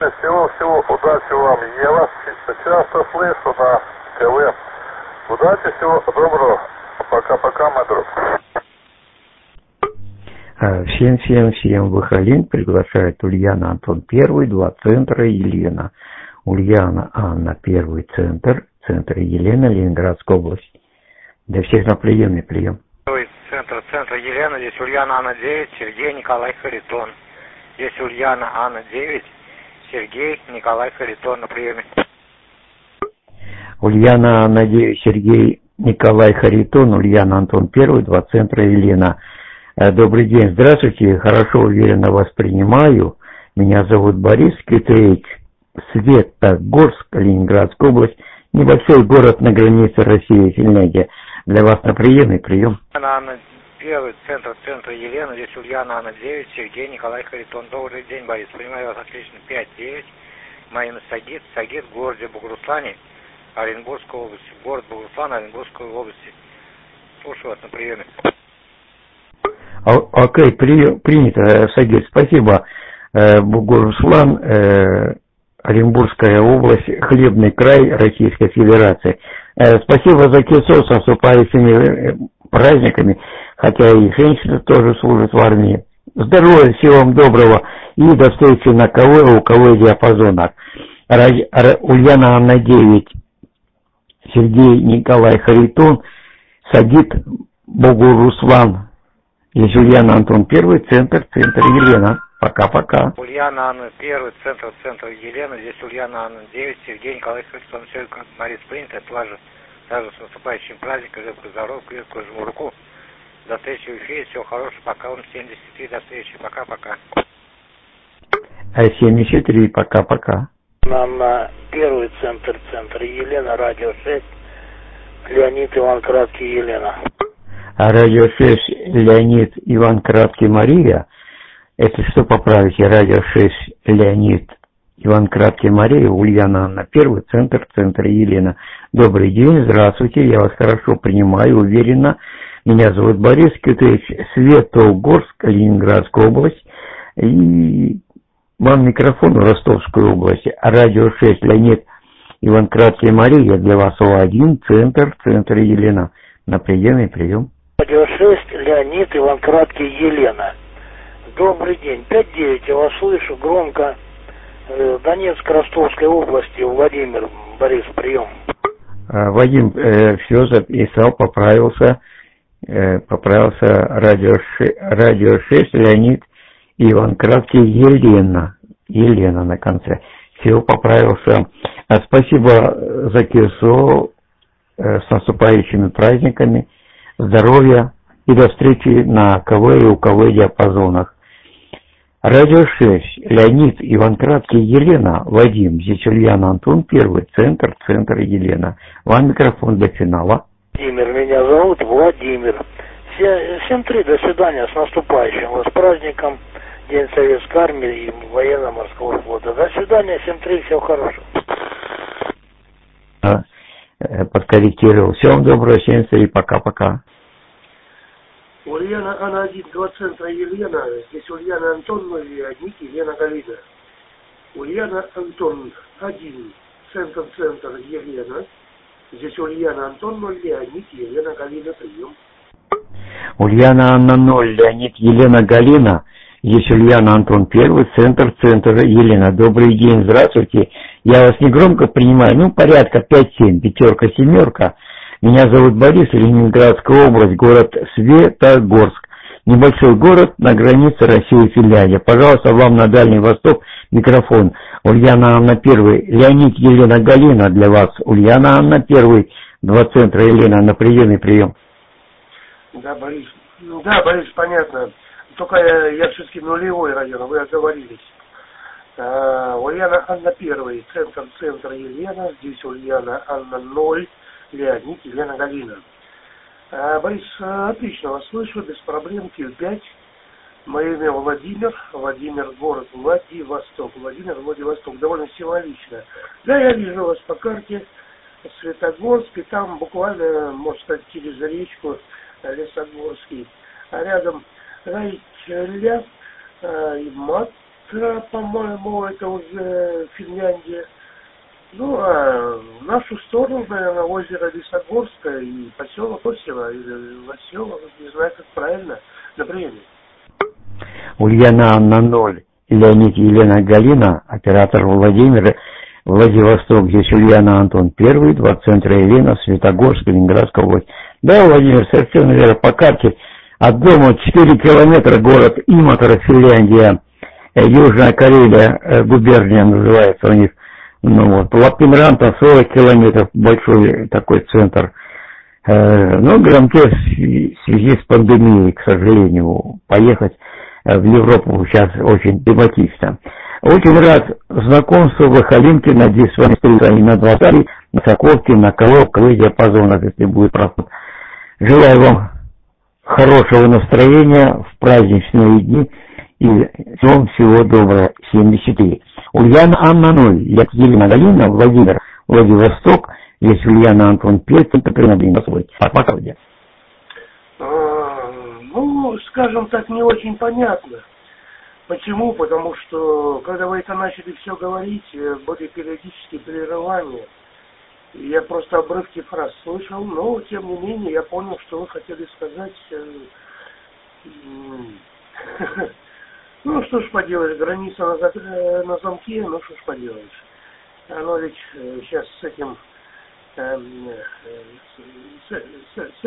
Всего удачи вам. Я вас часто слышу на ТВ. Удачи, всего доброго. Пока-пока, мой друг. Всем Выхолин приглашает Ульяна Антон 1, 2 центра, Елена. Ульяна Анна 1 центр, центр Елена, Ленинградская область. Для всех на приемный прием. Центр Елена, здесь Ульяна Анна 9, Сергей Николай Харитон. Здесь Ульяна Анна 9, Сергей Николай Харитон на приеме. Ульяна Анна 9, Сергей Николай Харитон, Ульяна Антон 1, 2 центра Елена. Добрый день, здравствуйте, хорошо, уверенно вас принимаю. Меня зовут Борис Китреевич, Светогорск, Ленинградская область, небольшой город на границе России и Финляндии. Для вас на приемный прием. Анна 1, центр Елена, здесь Ульяна Анна 9, Сергей Николай Харитон. Добрый день, Борис, принимаю вас отлично. 5-9, мое имя Сагит в городе Бугуруслане, Оренбургской области. Город Бугуруслан, Оренбургской области. Слушаю вас на приеме. Окей, принято, Сагит, спасибо. Бугуруслан, Оренбургская область, Хлебный край Российской Федерации. Спасибо за кисо с наступающими праздниками, хотя и женщины тоже служат в армии. Здоровья, всего вам доброго и до встречи на КВ, у КВ диапазонах. Ульяна Анна 9, Сергей Николай Харитон, Сагит Бугуруслан. Здесь Ульяна Антон 1, центр Елена. Пока-пока. Ульяна Анна 1, центр Елена. Здесь Ульяна Анна 9, Сергей Николай Харитон. Все, Борис, принято. Также с наступающим праздником. Крепко здоров, крепко жму руку. До встречи в эфире. Всего хорошего. Пока вам 73. До встречи. Пока-пока. 73. Пока-пока. Нам на 1 центр Елена, радио 6. Леонид Иван Краткий Елена. Радио 6 Леонид Иван Краткий Мария. Это что поправите? Радио 6 Леонид Иван Краткий Мария, Ульяна Анна 1, центр Елена. Добрый день, здравствуйте, я вас хорошо принимаю, уверенно. Меня зовут Борис Китович, Светогорск, Ленинградская область. И вам микрофон в Ростовской области. Радио 6 Леонид Иван Краткий Мария, для вас О1, центр Елена. На приеме прием. Радио 6 Леонид Иван Краткий Елена. Добрый день. 5-9, я вас слышу громко. Донецк, Ростовской области, Владимир, Борис, прием. Вадим, все записал, поправился. Радио 6, Леонид, Иван Краткий, Елена на конце. Все, поправился. Спасибо за кисо, с наступающими праздниками, здоровья и до встречи на КВ и УКВ диапазонах. Радио 6, Леонид, Иван Краткий, Елена, Вадим, здесь Ульяна Антон 1, центр Елена. Вам микрофон до финала. Владимир, меня зовут Владимир. 7-3, до свидания, с наступающим вас праздником, День Советской Армии и Военно-Морского флота. До свидания, 7-3, всего хорошего. Подкорректировал. Всего вам доброго, 73, пока-пока. Ульяна Анна 1, 2 центра Елена. Здесь Ульяна Антон, Леонид, Елена Галина. Ульяна Антон 1, центр Елена. Здесь Ульяна Антон 0, Леонид, Елена Галина, прием. Ульяна Анна 0, Леонид, Елена Галина. Здесь Ульяна Антон 1, центр Елена. Добрый день, здравствуйте. Я вас не громко принимаю, порядка 5-7, 5-7. Меня зовут Борис, Ленинградская область, город Светогорск. Небольшой город на границе России и Финляндии. Пожалуйста, вам на Дальний Восток микрофон. Ульяна Анна 1, Леонид, Елена Галина для вас. Ульяна Анна 1, 2 центра Елена, на приемный прием. Да, Борис, понятно. Только я все-таки нулевой район, вы оговорились. Ульяна Анна 1, центр Елена. Здесь Ульяна Анна 0, Леонид, Елена Галина. Борис, отлично вас слышу, без проблем, Q5. Мое имя Владимир, город Владивосток. Владивосток, довольно символично. Да, я вижу вас по карте, Светогорск, и там буквально, можно сказать, через речку Лесогорский. А рядом Райчеля и Мат, по-моему, это уже Финляндия. Ну, а в нашу сторону, наверное, озеро Лесогорское и поселок Осево, или Василов, не знаю, как правильно, например. Ульяна Анна 0, Леонид Елена Галина, оператор Владимир, Владивосток, здесь Ульяна Антон 1, 2 центра Елена, Светогорск, Ленинградская область. Да, Владимир, совершенно верно, по карте от дома 4 километра город Иматор, Финляндия, Южная Карелия, губерния называется у них. Ну вот, Лапинранта 40 километров, большой такой центр. Но Гранке в связи с пандемией, к сожалению, поехать в Европу сейчас очень тематично. Очень рад знакомству в Халинке, надеюсь, с вами встретиться и на 20, на Соколке, на Коловковых диапазонах, если будет проход. Желаю вам хорошего настроения в праздничные дни и всего доброго. 73. Ульяна Анна 0, Екатерина Галина, Владимир, Владивосток, здесь Ульяна Антон 5, это принадобно свой. Пока. Ну, скажем так, не очень понятно. Почему? Потому что, когда вы это начали все говорить, были периодические прерывания. Я просто обрывки фраз слышал, но, тем не менее, я понял, что вы хотели сказать. Ну, что ж поделаешь, граница на замке, ну, что ж поделаешь. Оно ведь сейчас с этим, с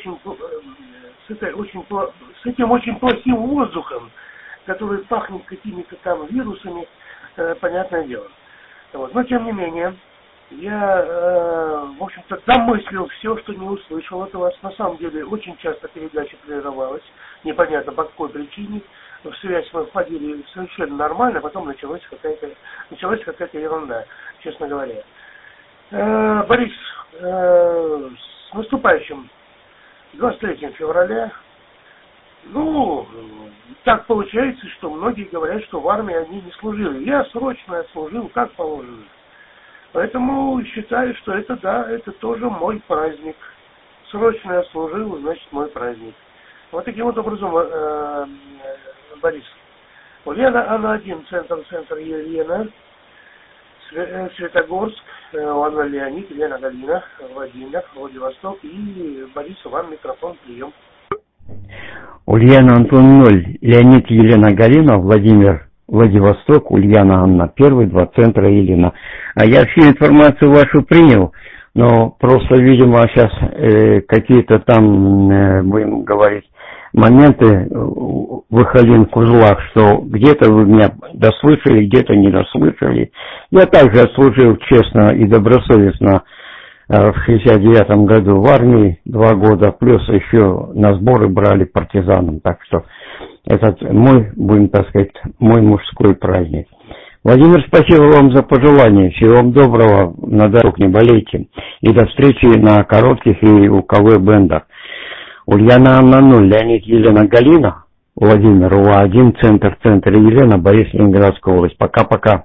этим очень плохим воздухом, который пахнет какими-то там вирусами, понятное дело. Вот. Но, тем не менее, я, в общем-то, домыслил все, что не услышал от вас. На самом деле, очень часто передача прерывалась, непонятно по какой причине. В связь мы входили совершенно нормально, потом началась какая-то ерунда, честно говоря. Борис, с наступающим 23 февраля. Ну, так получается, что многие говорят, что в армии они не служили. Я срочно отслужил, как положено. Поэтому считаю, что это, да, это тоже мой праздник. Срочно я служил, значит, мой праздник. Вот таким вот образом, Борис. Ульяна Анна 1, центр Елена, Светогорск, Анна Леонид, Елена Галина, Владимир, Владивосток и Борис, вам микрофон, прием. Ульяна Антон 0, Леонид Елена Галина, Владимир, Владивосток, Ульяна Анна 1, 2 центра Елена. А я всю информацию вашу принял, но просто, видимо, сейчас какие-то там, будем говорить, моменты выходили в узлах, что где-то вы меня дослышали, где-то не дослышали. Я также отслужил честно и добросовестно в 69 году в армии 2 года, плюс еще на сборы брали партизанам. Так что этот мой, будем так сказать, мой мужской праздник. Владимир, спасибо вам за пожелания. Всего вам доброго, на дорог не болейте. И до встречи на коротких и УКВ-бендах. Ульяна Анна 0, Леонид Елена Галина, Владимир УА1, центр Елена, Борис, Ленинградская область. Пока-пока.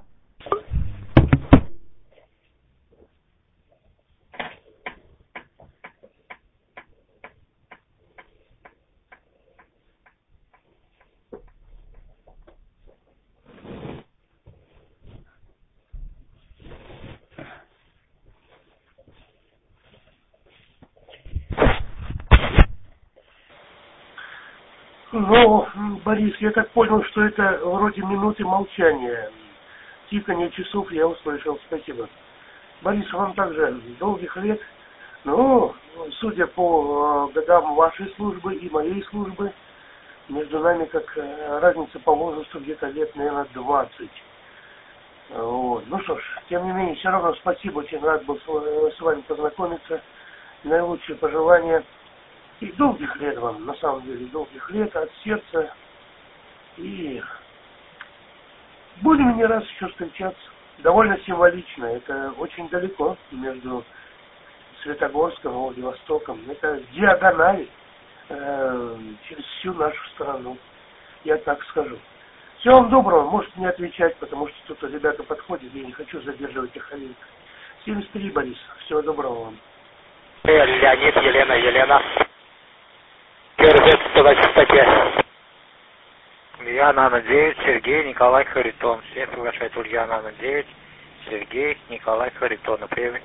Ну, Борис, я так понял, что это вроде минуты молчания. Тиканье часов я услышал. Спасибо. Борис, вам также долгих лет. Ну, судя по годам вашей службы и моей службы, между нами как разница по возрасту где-то лет, наверное, 20. Вот. Ну что ж, тем не менее, все равно спасибо, очень рад был с вами познакомиться. Наилучшие пожелания. И долгих лет вам, на самом деле, долгих лет от сердца. И будем не раз еще встречаться. Довольно символично. Это очень далеко между Светогорском и Владивостоком. Это диагонали через всю нашу страну. Я так скажу. Всего вам доброго. Можете не отвечать, потому что тут ребята подходят. Я не хочу задерживать их. 73, Борис. Всего доброго вам. Леонид, Елена. Первый на частоте. Ульяна Анна 9, Сергей, Николай, Харитон. Всех приглашает Ульяна Анна 9, Сергей, Николай, Харитон. На приеме.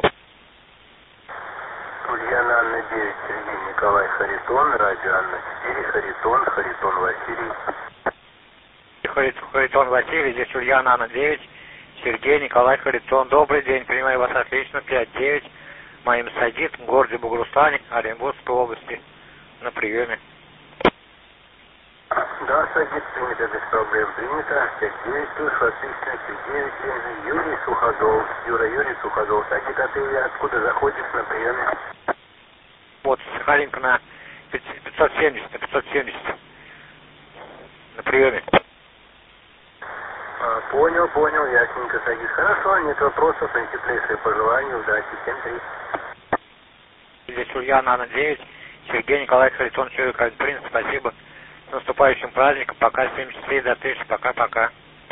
Ульяна Анна 9, Сергей, Николай, Харитон, радио Анна 4, Харитон, Харитон Василий. Харитон Василий, здесь Ульяна Анна 9, Сергей, Николай, Харитон. Добрый день, принимаю вас отлично, 5-9. Моим Садит в городе Бугуруслане, Оренбургской области. На приеме. Да, Садит, принято, без проблем принято. 5-9, слышу, отлично, 5-9, Юрий Суходол. Юрий Суходол. Садит, а ты откуда заходишь на приеме? Вот, Сахалинка на 570. На приеме. Понял, ясненько, Садит. Хорошо, нет вопросов, теплейшие пожелания, удачи, 7-3. Здесь Ульяна Анна 9, Сергей, Николай, Харитон, Чуев, Принц, спасибо. С наступающим праздником, пока, 73 до 1000, пока-пока.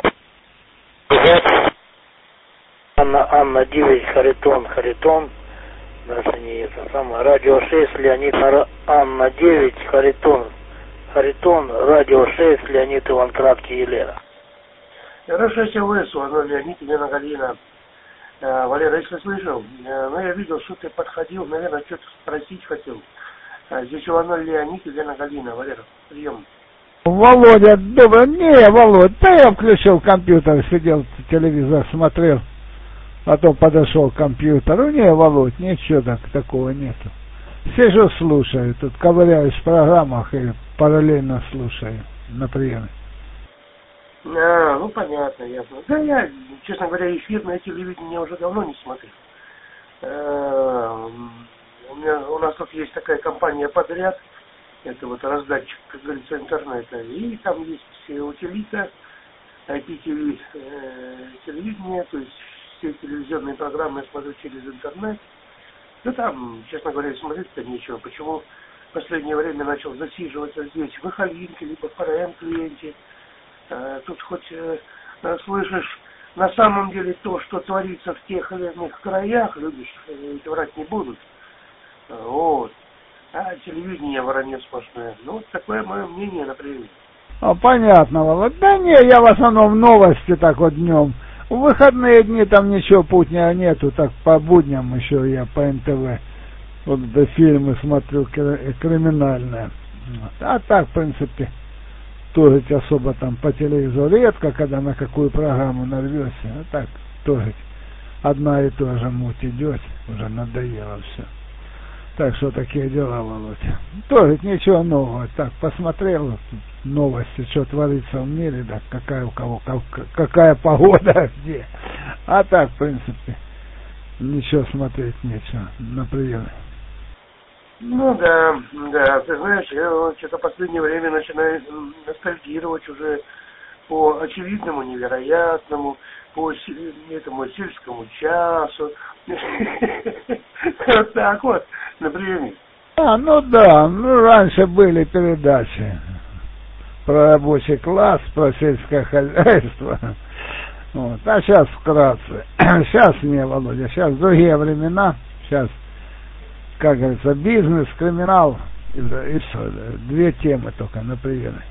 Анна 9, Харитон, даже не это самое, радио 6, Леонид, Анна 9, Харитон, радио 6, Леонид, Иван Краткий, Елена. Хорошо, СВС, оно Леонид, Елена Галина. Валера, если слышал, но я видел, что ты подходил, наверное, что-то спросить хотел. Здесь у оно Леонид, Елена Галина. Валера, прием. Володя, добрый. Не, Володь, да я включил компьютер, сидел, телевизор смотрел, потом подошел к компьютеру. Не, Володь, ничего такого нету. Сижу, слушаю, тут ковыряюсь в программах и параллельно слушаю на приеме. Ну понятно, ясно. Да я, честно говоря, эфирное телевидение уже давно не смотрю. У нас тут есть такая компания «Подряд», это вот раздатчик, как говорится, интернета, и там есть утилита, IPTV телевидение, то есть все телевизионные программы я смотрю через интернет. Ну там, честно говоря, смотреть-то нечего. Почему в последнее время начал засиживаться здесь, в Ихалинке, либо в ПРМ-клиенте. Тут хоть слышишь на самом деле то, что творится в тех или иных краях, люди врать не будут. Вот. А телевидение вранье сплошное. Ну, вот такое мое мнение, например. Понятно, Володь. Да не, я в основном новости так вот днем. В выходные дни там ничего путнего нету, так по будням еще я по НТВ. Вот фильмы смотрю криминальные. А так, в принципе, тоже особо там по телевизору редко, когда на какую программу нарвешься. А так, тоже одна и та же муть идет, уже надоело все. Так что такие дела, Володь. Тоже ничего нового. Так, посмотрел новости, что творится в мире, да, какая у кого, какая погода, где. А так, в принципе, ничего смотреть нечего на приеме. Ну да, ты знаешь, я что-то в последнее время начинаю ностальгировать уже по очевидному, невероятному, по этому сельскому часу. Вот так вот, на приеме. Ну да, раньше были передачи про рабочий класс, про сельское хозяйство. Вот. А сейчас вкратце. Сейчас не, Володя, сейчас другие времена. Сейчас, как говорится, бизнес, криминал и все. Две темы только на приеме.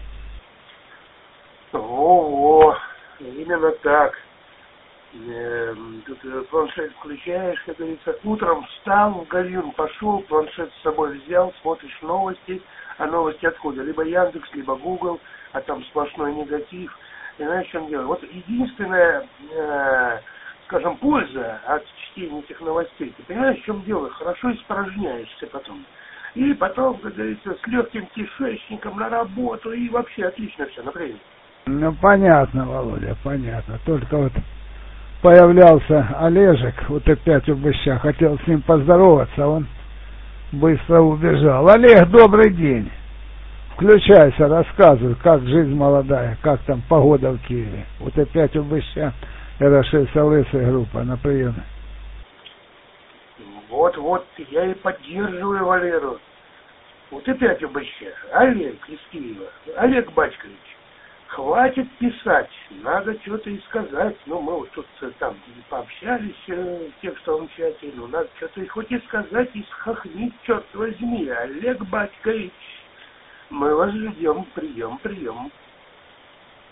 Во-во, именно так. Тут планшет включаешь, как говорится, утром встал, в гавин пошел, планшет с собой взял, смотришь новости, а новости откуда? Либо Яндекс, либо Google, а там сплошной негатив. И знаешь, в чем дело? Вот единственная, скажем, польза от чтения этих новостей, ты понимаешь, в чем дело? Хорошо испражняешься потом. И потом, как говорится, с легким кишечником на работу, и вообще отлично все, например. Ну, понятно, Володя, понятно. Только вот появлялся Олежек, вот опять у Быща, хотел с ним поздороваться, он быстро убежал. Олег, добрый день. Включайся, рассказывай, как жизнь молодая, как там погода в Киеве. Вот опять у Быща РШ лысая группа на приеме. Вот, я и поддерживаю Валеру. Вот опять у Быща. Олег из Киева. Олег Бачкович. Хватит писать, надо что-то и сказать. Ну, мы вот тут там пообщались в текстовом чате, ну, надо что-то и хоть и сказать, и схохнить, черт возьми. Олег Батькович, мы вас ждем, прием.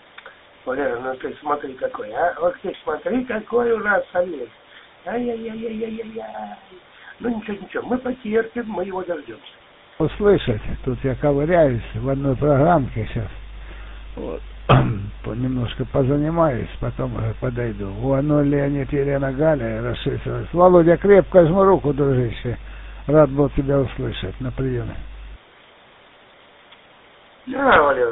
Валера, ну ты смотри какой, а? Вот ты смотри, какой у нас Олег. Ай-яй-яй-яй-яй-яй. Ну ничего, мы потерпим, мы его дождемся. Услышать, тут я ковыряюсь в одной программке сейчас. Вот. Немножко позанимаюсь, потом уже подойду. О, Леонид, Елена, Галя, расшифровалась. Володя, крепко жму руку, дружище. Рад был тебя услышать на приеме. Да, Валера,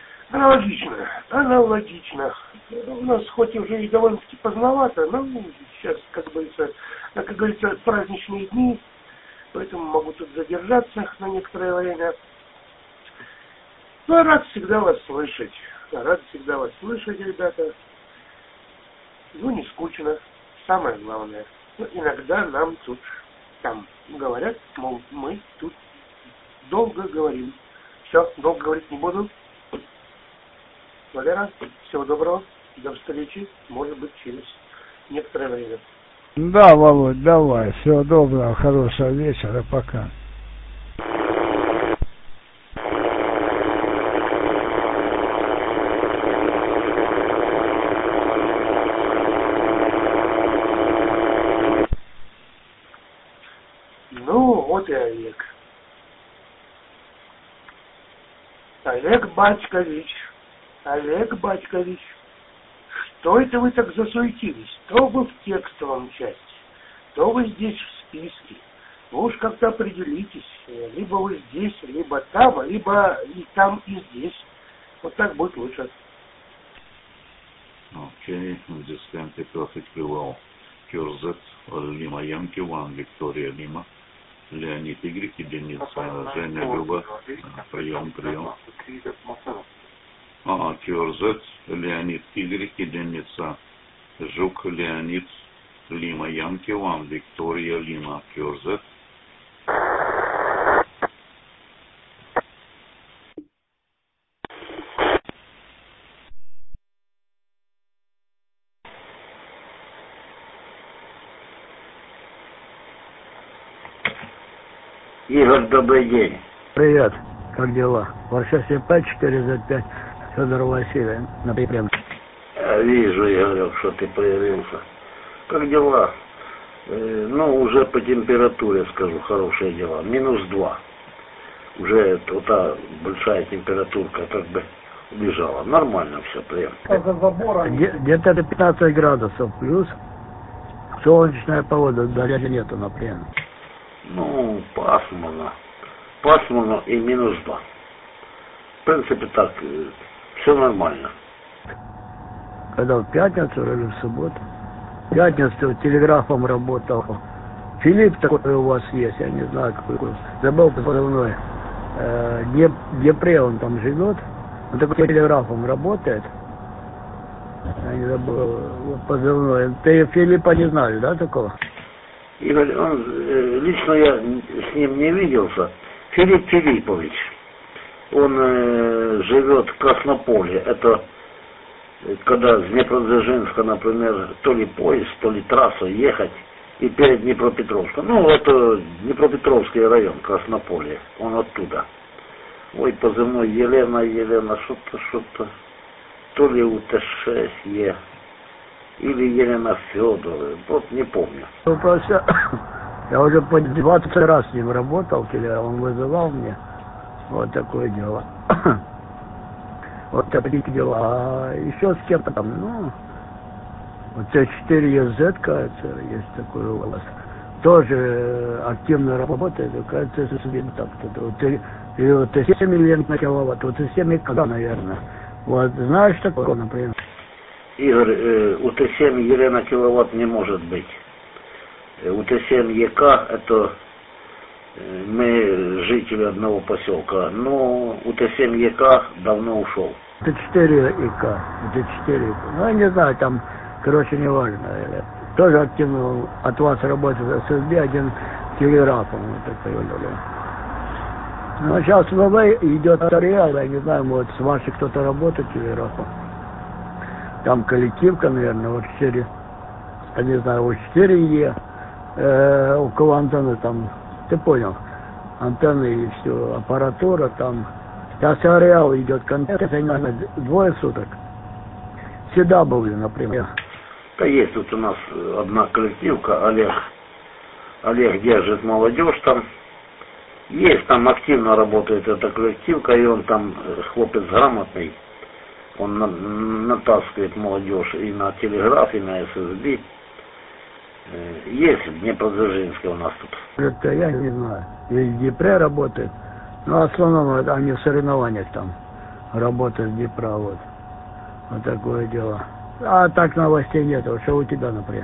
аналогично. У нас хоть уже и довольно-таки поздновато, но сейчас, как говорится, праздничные дни, поэтому могу тут задержаться на некоторое время. Но рад всегда вас слышать. Рад всегда вас слышать, ребята. Ну, не скучно. Самое главное. Ну, иногда нам тут там говорят, мол, мы тут долго говорим. Все, долго говорить не буду. Валера, всего доброго. До встречи, может быть, через некоторое время. Да, Володь, давай. Всего доброго, хорошего вечера, пока. Ну, вот и Олег. Олег Батькович, что это вы так засуетились? То вы в текстовом части, то вы здесь в списке. Вы уж как-то определитесь. Либо вы здесь, либо там, либо и там, и здесь. Вот так будет лучше. Okay, we just sent it perfectly well. QZ, Lima Yankee 1, Victoria Lima, Леонид Y, единица, Женя Люба, прием. QZ, Леонид Y, единица, Жук, Леонид, Лима Янки 1, Виктория Лима, QZ. Игорь, добрый день. Привет, как дела? Варшав 4Z5, Федор Васильевич, на прием. Вижу, Игорь, что ты появился. Как дела? Ну, уже по температуре скажу, хорошие дела. -2. Уже вот та большая температурка как бы убежала. Нормально все, прием. Где-то 15 градусов плюс. Солнечная погода, дождя нету на прием. Ну, пасмурно. Пасмурно и -2. В принципе, так, все нормально. Когда в пятницу или в субботу? В пятницу телеграфом работал. Филипп такой у вас есть, я не знаю, какой. Забыл позывной. Днепре он там живет. Он такой телеграфом работает. Я не забыл вот позывной. Ты Филиппа не знаешь, да, такого? Игорь, лично я с ним не виделся. Филипп Филиппович. Он живет в Краснополе. Это когда с Днепродзержинска, например, то ли поезд, то ли трассу ехать, и перед Днепропетровском. Ну, это Днепропетровский район, Краснополье. Он оттуда. Ой, позывной Елена, что-то. То ли УТ-6 Е. Или Елена Федоровна, вот не помню. Ну, просто я уже по 20 раз с ним работал, он вызывал мне. Вот такое дело. Вот такие дела. А еще с кем-то там, ну, вот Т4ЕЗ, кажется, есть такой у вас. Тоже активно работает, кажется, так-то. Т7 миллионов киловатт, вот Т7 ИК, наверное. Вот, знаешь такое, например? Игорь, УТ7 Елена киловатт не может быть. УТ7 ЕК это мы жители одного поселка, но УТ7 ЕК давно ушел. Т4 ИК, Т4 ИК. Ну, я не знаю, там, короче, не важно. Тоже активно от вас работает ССБ, один телеграфом. Вот такой. Ну, а сейчас в ВВ идет ареал, я не знаю, может, с вашей кто-то работает телеграфом. Там коллективка, наверное, вот 4, я не знаю, вот 4Е, около антенны там, ты понял, антенны и все, аппаратура там. Сейчас ареал идет контент, наверное, 2 суток. CW, например. Да есть тут у нас одна коллективка, Олег держит молодежь там. Есть там активно работает эта коллективка, и он там хлопец грамотный. Он натаскивает молодежь и на телеграф, и на ССБ. Есть в Днепродзержинске у нас тут. Это я не знаю. Есть Днепре работает. Но в основном они в соревнованиях там работают в Днепра, вот. Вот такое дело. А так новостей нет. Вот что у тебя, например?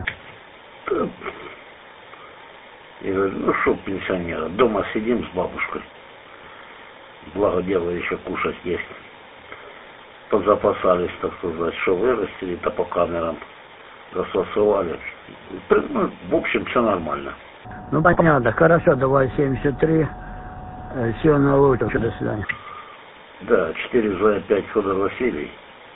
Я говорю, ну что пенсионера, дома сидим с бабушкой. Благо дело еще кушать есть. Позапасались, так сказать, что вырастили, то по камерам расфасовали. Ну, в общем, все нормально. Ну, понятно. Хорошо, давай 73. Всего наилучшего. До свидания. Да, 4 Зоя 5 Федор Василий.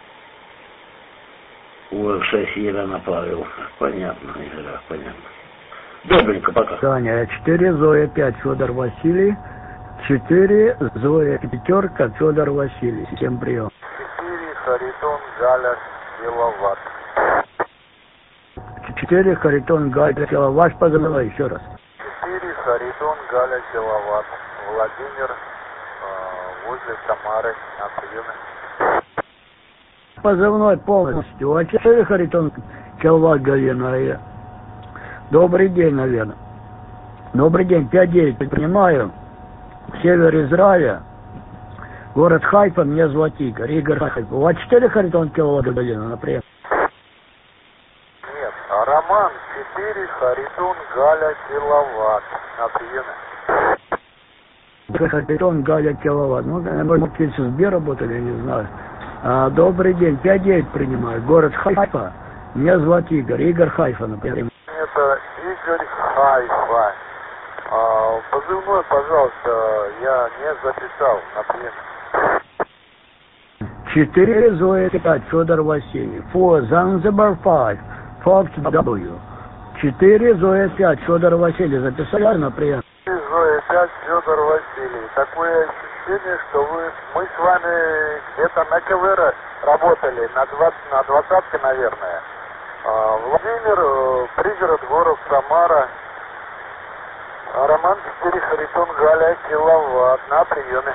УР-6 Елена Павел. Понятно, Игорь, понятно. Добренько, пока. Таня, 4 Зоя 5 Федор Василий. 4 Зоя пятерка Федор Василий. Всем прием. 4 Харитон Галя киловатт. 4 Харитон Галя киловатт. Ваш позывной еще раз. 4 Харитон Галя киловатт. Владимир возле Самары на приеме. Позывной полностью. А 4 Харитон киловатт Галина. Добрый день, наверное. Добрый день. 5-9 принимаю. Север Израиля. Город Хайфа. Меня зовут Игорь. Игорь Хайфа. У вас 4 Харитон киловатт Галина, например? Нет, а Роман 4 Харитон Галя киловатт на приеме. Харитон Галя киловатт. Ну, может, в Сбе работали, я не знаю. Добрый день. 5-9 принимаю. Город Хайфа. Меня зовут Игорь. Игорь Хайфа, например. Это Игорь Хайфа. Позывной, пожалуйста, я не записал на приеме. 4 Зоя 5 Федор Василий. 4 Занзибар 5 Fox W. 4 Зоя 5 Федор Василий. Записали на прием? 4 Зоя 5 Федор Василий. Такое ощущение, что мы с вами где-то на КВР работали, на 20-ке, наверное. Владимир, пригород, город Самара. Роман 4 Харитон Галя киловатт на приеме.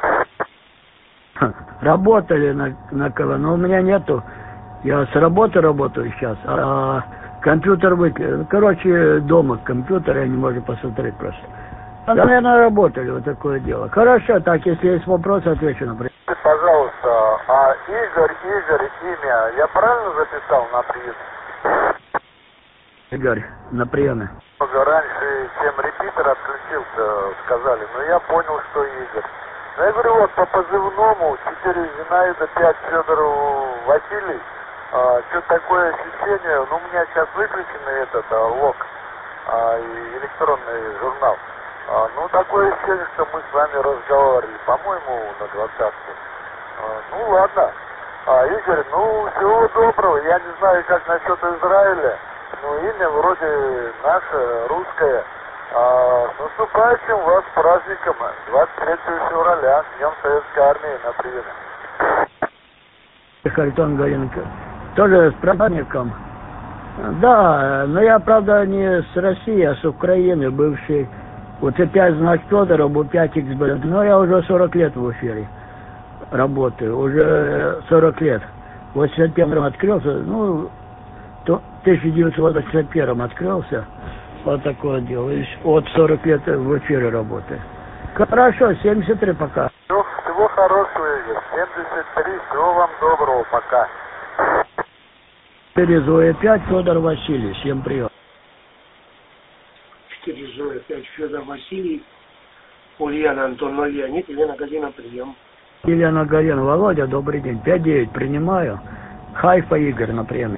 Работали на КВ, но у меня нету. Я с работы работаю сейчас, компьютер выключил. Короче, дома компьютер, я не могу посмотреть просто. Наверное, работали, вот такое дело. Хорошо, так, если есть вопросы, отвечу на прием. Пожалуйста, Игорь, имя, я правильно записал на приеме? Игорь, на приеме. Раньше, чем репитер отключился, сказали, но я понял, что Игорь. Но я говорю, вот по позывному 4 Зинаида 5 Федор Василий, что-то такое ощущение, ну у меня сейчас выключенный этот лог, электронный журнал. Ну такое ощущение, что мы с вами разговаривали, по-моему, на 20-ке. Ну ладно. Игорь, ну всего доброго, я не знаю, как насчет Израиля. Ну, имя вроде наше, русское. С наступающим вас праздником, 23 февраля, Днем Советской Армии на приеме. Харитон Галинка. Тоже с праздником. Да, но я, правда, не с России, а с Украины, бывший. Вот опять знак Федоров, был 5XB. Но я уже 40 лет в эфире работаю. Уже 40 лет. В 81-м открылся, ну... В 1981 открылся. Вот такое дело. И вот 40 лет в эфире работаю. Хорошо, 73 пока. Ну, всего хорошего, Игорь. 73, всего вам доброго, пока. 4 Зоя 5 Федор Василий. Всем прием. 4 Зоя 5 Федор Василий. Ульяна Антон Леонид. Елена Галина, прием. Елена Галина. Володя, добрый день. 5-9 принимаю. Хайфа Игорь на приеме.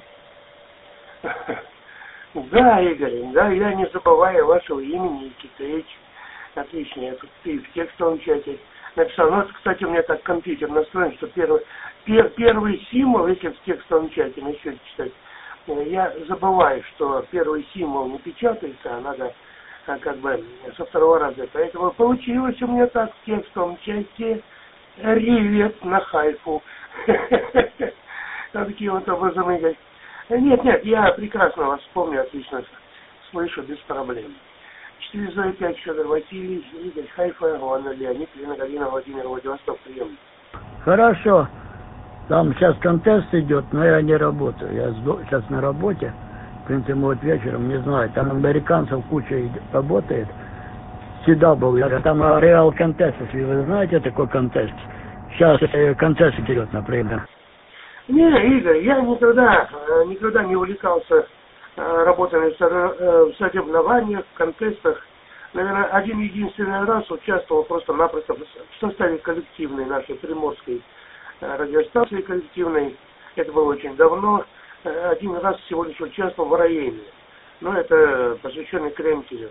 Да, Игорь, да, я не забываю вашего имени, Китаевич. Отлично, я тут и в текстовом чате написал. У нас, кстати, у меня так компьютер настроен, что первый символ, если в текстовом чате начать читать, я забываю, что первый символ не печатается, а надо как бы со второго раза. Поэтому получилось у меня так в текстовом чате. Ревет на Хайфу. такие вот образом, Игорь. Нет, я прекрасно вас помню, отлично слышу, без проблем. 405 Федор Василий, Игорь Хайфа, Анна Леонид, Елена Галина, Владимир, Владивосток, прием. Хорошо. Там сейчас контест идет, но я не работаю. Я сейчас на работе. В принципе, вот вечером, не знаю, там американцев куча работает. Всегда был. Там Реал контест, если вы знаете такой контест. Сейчас контест идет, например. Не, Игорь, я никогда не увлекался работами в соревнованиях, в контестах. Наверное, один-единственный раз участвовал просто-напросто в составе коллективной нашей приморской радиостанции коллективной. Это было очень давно. Один раз всего лишь участвовал в Раеме. Но это посвященный Кремкелю.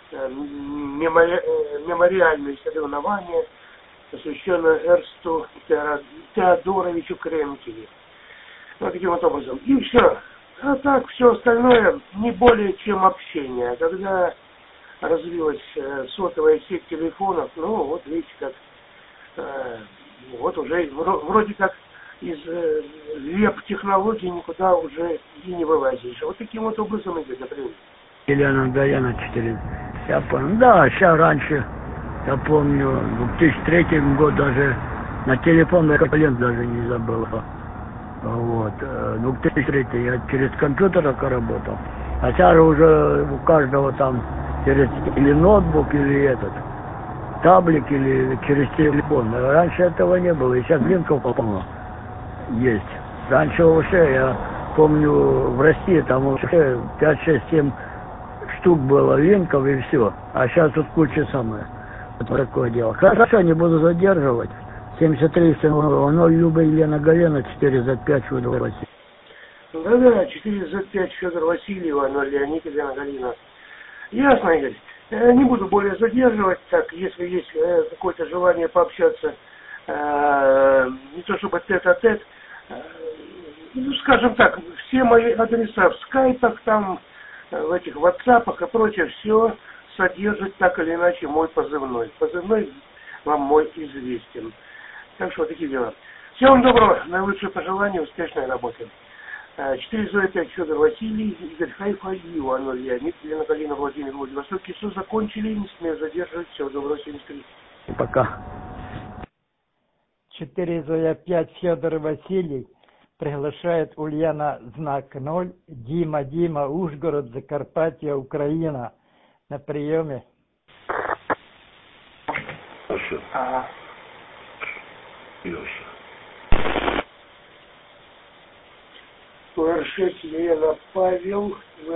Мемориальное соревнование, посвященное Эрсту Теодоровичу Кремкелю. Вот таким вот образом. И все. А так все остальное не более чем общение. Когда развилась сотовая сеть телефонов, ну вот видите, как вот уже вроде как из веб-технологий никуда уже и не вылазишь. Вот таким вот образом идет, например. Елена Галина 4. Я понял. Да, сейчас раньше, я помню, в 2003 год даже на телефон я лент даже не забыл. Вот. В 2003 я через компьютер работал. А сейчас уже у каждого там через или ноутбук, или этот таблик, или через телефон. Раньше этого не было, и сейчас линков полно есть. Раньше вообще, я помню, в России там вообще 5, 6, 7 штук было линков и все. А сейчас тут куча самое. Вот такое дело. Хорошо, не буду задерживать. 73 0 Люба Елена Галина, 4 за 5 Федор Васильев. Да, 4 за 5 Федор Васильева, 0 Леонид Елена Галина. Ясно, Игорь. Не буду более задерживать, так, если есть какое-то желание пообщаться, не то чтобы тет-а-тет, ну, скажем так, все мои адреса в скайпах, там, в этих ватсапах и прочее, все содержит так или иначе мой позывной. Позывной вам мой известен. Так что вот такие дела. Всего вам доброго, наилучшие пожелания, успешной работы. 405 Федор Василий, Игорь Хайфа, Иван Леонид, Елена Галина, Владимир, Владивосток. Все закончили, не смею задерживать. Всего доброго, 73. Пока. 405 Федор Василий приглашает Ульяна знак 0, Дима, Ужгород, Закарпатье, Украина. На приеме. Хорошо. Йося. ВР6 Елена Павел,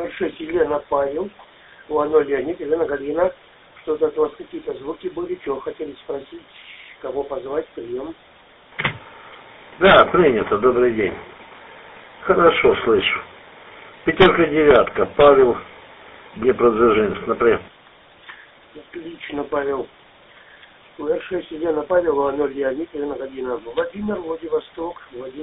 Иван Леонид, Елена Галина. Что-то от вас какие-то звуки были, чего хотели спросить, кого позвать, прием. Да, принято, добрый день. Хорошо, слышу. 5-9, Павел, Днепродзержинск, например. Отлично, Павел. ВР6 Елена Павел, Иван Леонид, Елена Галина. Владимир, Владивосток.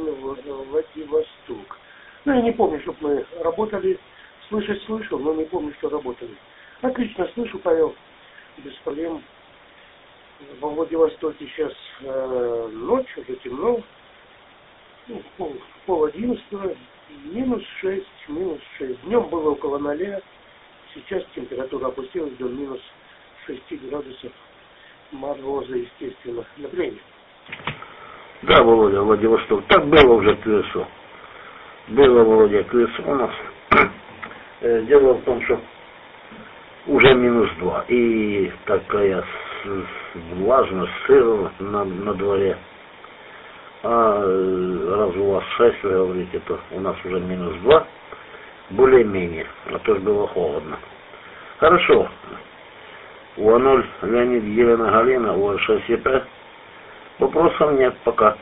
Ну, я не помню, чтобы мы работали. Слышать слышу, но не помню, что работали. Отлично, слышу, Павел. Без проблем. Во Владивостоке сейчас ночь, уже темно. Ну, пол 11, -6. Днем было около 0. Сейчас температура опустилась до -6 градусов. Мороза, естественно, например. Да, Володя, Владивосток. Так было уже КСО. Было, Володя, КСО у нас. Дело в том, что уже -2. И такая влажность, сыро на дворе. А раз у вас 6, вы говорите, то у нас уже -2. Более-менее. А то было холодно. Хорошо. УА-0 Леонид Елена Галина, УА-6 ЕП. Вопросов нет пока.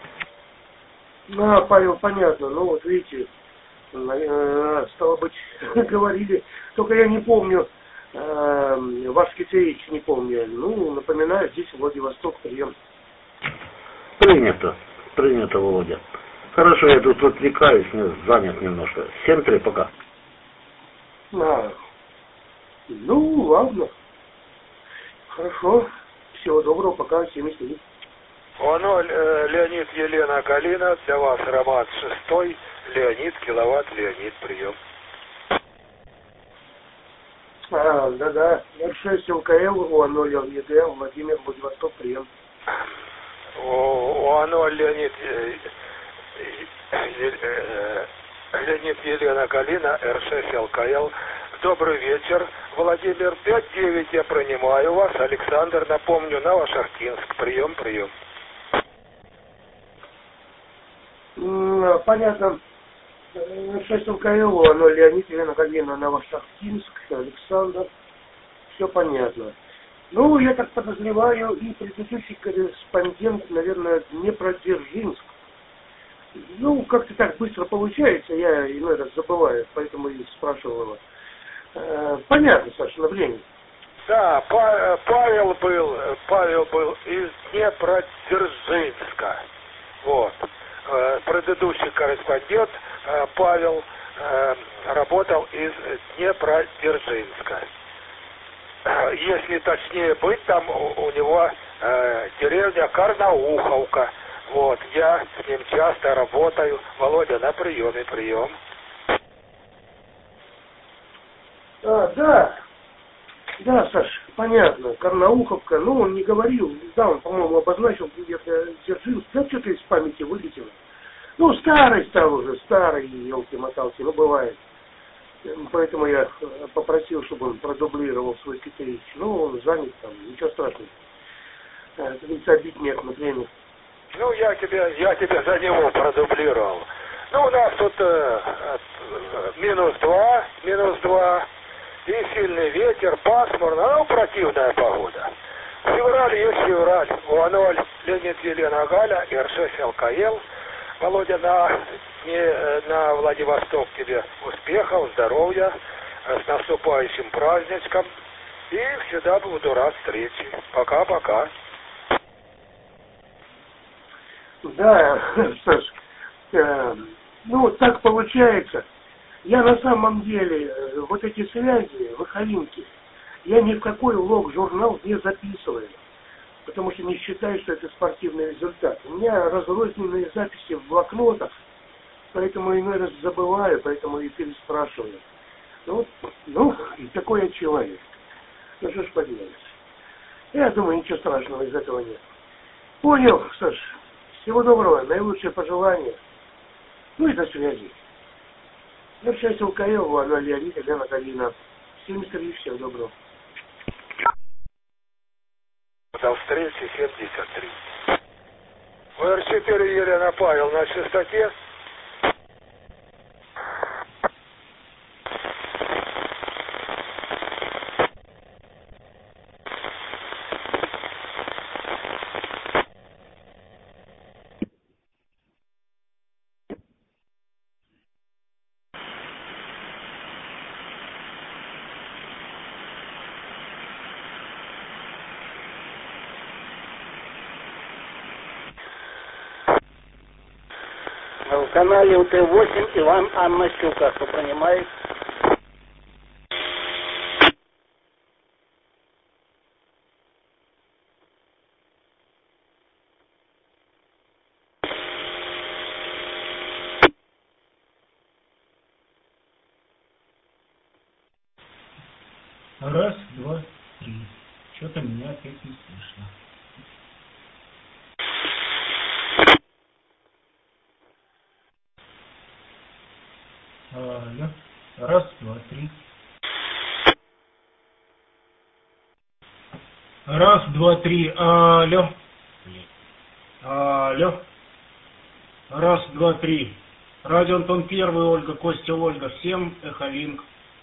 Ну, Павел, понятно. Ну, вот видите, стало быть, говорили. Только я не помню, ваш Китерич не помню. Ну, напоминаю, здесь Владивосток, прием. Принято, Володя. Хорошо, я тут отвлекаюсь, занят немножко. 7-3, пока. Ну, ладно. Хорошо. Всего доброго, пока, 7-3. О0, Леонид, Елена, Галина, для вас Роман 6, Леонид, киловатт, Леонид, прием. Да-да, Р6 ЛКЛ, О0 ЛЕД, Владимир, Владивосток, прием. О0, Леонид, Леонид, Елена, Галина, Р6 ЛКЛ. Добрый вечер, Владимир, 5-9, я принимаю вас, Александр, напомню, Новошахтинск, прием. Понятно. 6 ЛКЛ, О0 Леонид, Елена, Галина, Новошахтинск, Александр. Все понятно. Ну, я так подозреваю, и предыдущий корреспондент, наверное, Днепродзержинск. Ну, как-то так быстро получается, я иной раз забываю, поэтому и спрашивал его. Понятно, Саша, на время. Да, Павел был из Днепродзержинска. Вот. Предыдущий корреспондент Павел работал из Днепродзержинска. Если точнее быть, там у него деревня Карнауховка. Вот, я с ним часто работаю. Володя, на приеме, прием. Да, Саш, понятно, Карнауховка, ну, он не говорил, да, он, по-моему, обозначил где-то Дзержинск, да, что-то из памяти вылетело. Ну, старый стал уже, старый, елки-моталки, ну, бывает. Поэтому я попросил, чтобы он продублировал свой китаич. Ну, он занят там, ничего страшного. Обид нет на время. Ну, я тебя за него продублировал. Ну, у нас тут -2, и сильный ветер, пасмурно, ну, противная погода. Февраль есть февраль. О0, Леонид, Елена, Галя, Р6 ЛКЛ. Володя, на Владивосток тебе успехов, здоровья, с наступающим праздничком. И всегда буду рад встрече. Пока-пока. Да, Саш, ну, так получается. Я на самом деле вот эти связи, выходинки, я ни в какой лог-журнал не записываю. Потому что не считаю, что это спортивный результат. У меня разрозненные записи в блокнотах, поэтому иной раз забываю, поэтому и переспрашиваю. Ну, и такой я человек. Ну, что ж поделаешь. Я думаю, ничего страшного из этого нет. Понял, Саш. Всего доброго, наилучшие пожелания. Ну и до связи. Р6 ЛКЛ, О0 Леонид, Елена, Галина. 73, всего доброго. До встречи, 73. ВР4 Елена, Павел на частоте. В канале УТ-8 Иван Анна Щука, кто принимает. Раз, два, три. Что-то меня опять не слышно. Алло. Раз, два, три. Раз, два, три. Алло. Алло. Раз, два, три. Радио Антон Первый, Ольга, Костя, Ольга. Всем Эхолинк.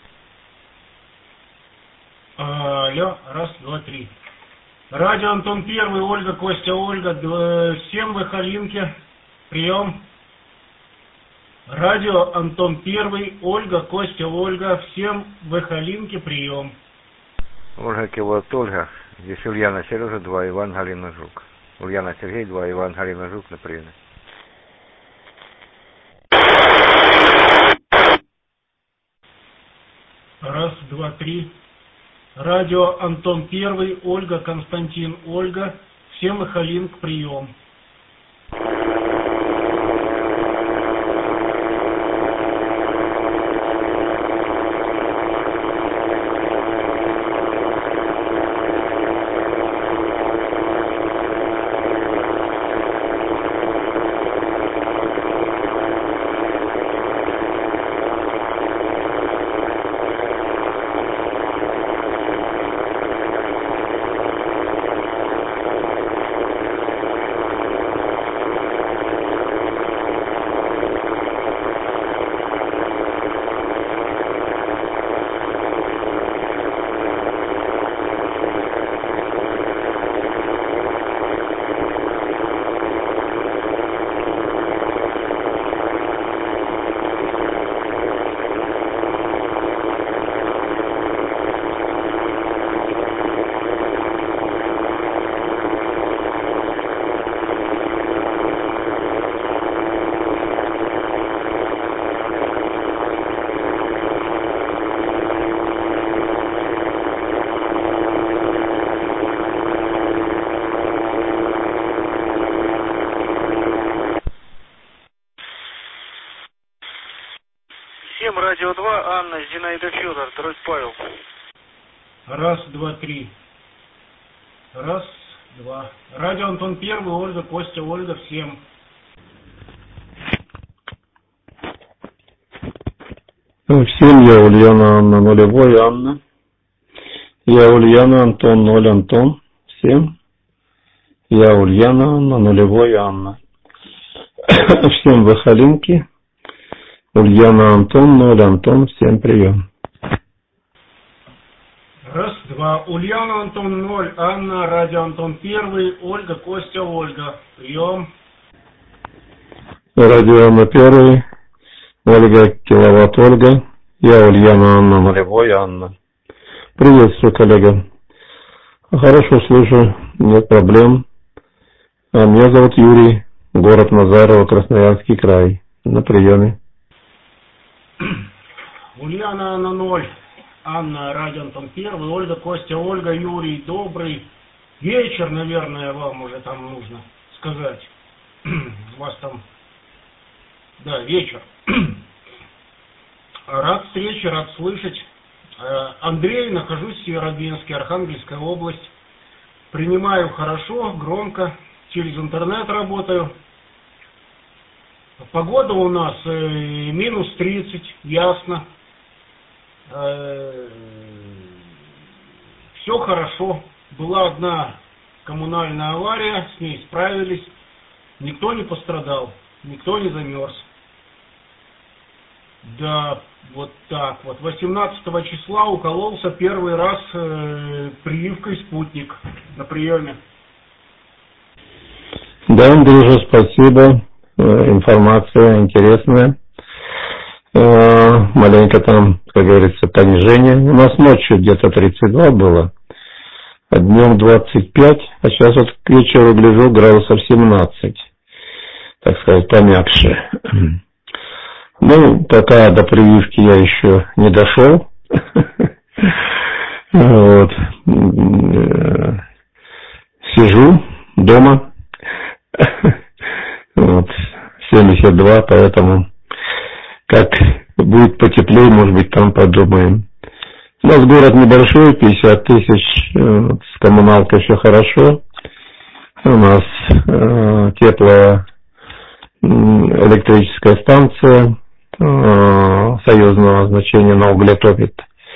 Алло. Раз, два, три. Радио Антон Первый, Ольга, Костя, Ольга. Всем в Эхолинке. Прием. Радио Антон Первый, Ольга, Костя, Ольга. Всем в Эхолинке. Прием. Ольга, киловатт, Ольга. Здесь Ульяна, Сережа, 2, Иван, Галина, Жук. Ульяна, Сергей, 2, Иван, Галина, Жук на приеме. Раз, два, три. Радио Антон Первый, Ольга, Константин, Ольга. Всем Эхолинк, прием. Зинаида Федор, Троиц Павел. Раз, два, три. Раз, два. Радио Антон Первый, Ольга, Костя, Ольга, всем. Всем я Ульяна Анна, нулевой Анна. Я Ульяна Антон, 0 Антон. Всем. Я Ульяна Анна, нулевой Анна. Всем выхолинки. Ульяна Антон, 0 Антон. Всем прием. Раз, два. Ульяна Антон, 0. Анна, радио Антон Первый, Ольга, Костя, Ольга. Прием. Радио Анна Первый. Ольга, киловатт Ольга. Я Ульяна Анна, нулевой Анна. Приветствую, коллега. Хорошо слышу, нет проблем. Меня зовут Юрий, город Назарово, Красноярский край. На приеме. Ульяна Анна, 0. Анна, радио Антон Первый, Ольга, Костя, Ольга, Юрий, добрый вечер, наверное, вам уже там нужно сказать. У вас там, да, вечер. Рад встрече, рад слышать. Андрей, нахожусь в Северодвинске, Архангельская область. Принимаю хорошо, громко, через интернет работаю. Погода у нас минус 30, ясно. Все хорошо. Была одна коммунальная авария, с ней справились. Никто не пострадал, никто не замерз. Да, вот так вот. 18 числа укололся первый раз прививкой «Спутник» на приеме. Да, Андрюша, спасибо. Информация интересная. Маленько там, как говорится, понижение. У нас ночью где-то 32 было, а днем 25, а сейчас вот к вечеру гляжу градусов 17. Так сказать, помягче. Ну, пока до прививки я еще не дошел. Вот. Сижу дома. Вот. 72, поэтому как будет потеплее, может быть, там подумаем. У нас город небольшой, 50 тысяч, с коммуналкой все хорошо. У нас теплая электрическая станция союзного значения на угле топит.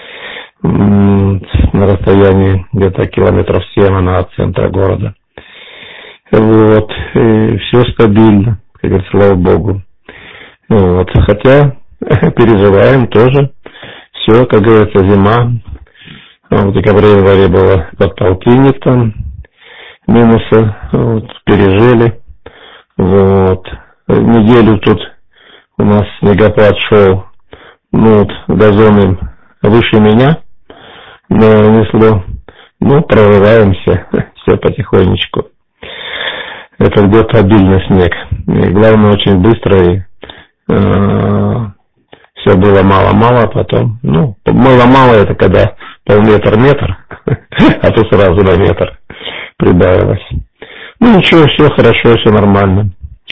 На расстоянии где-то километров 7 она от центра города. Вот. И все стабильно, как говорится, слава богу. Вот. Хотя переживаем тоже. Все, как говорится, зима. В декабре-январе было под полтинник там минуса. Вот. Пережили. Вот. Неделю тут у нас снегопад шел. Ну, вот, газоны выше меня нанесло. Ну, прорываемся. Все потихонечку. Это где-то обильный снег. И главное, очень быстро. И все было мало-мало, а потом, ну, мало-мало это когда полметр-метр, а то сразу на метр прибавилось. Ну ничего, все хорошо, все нормально.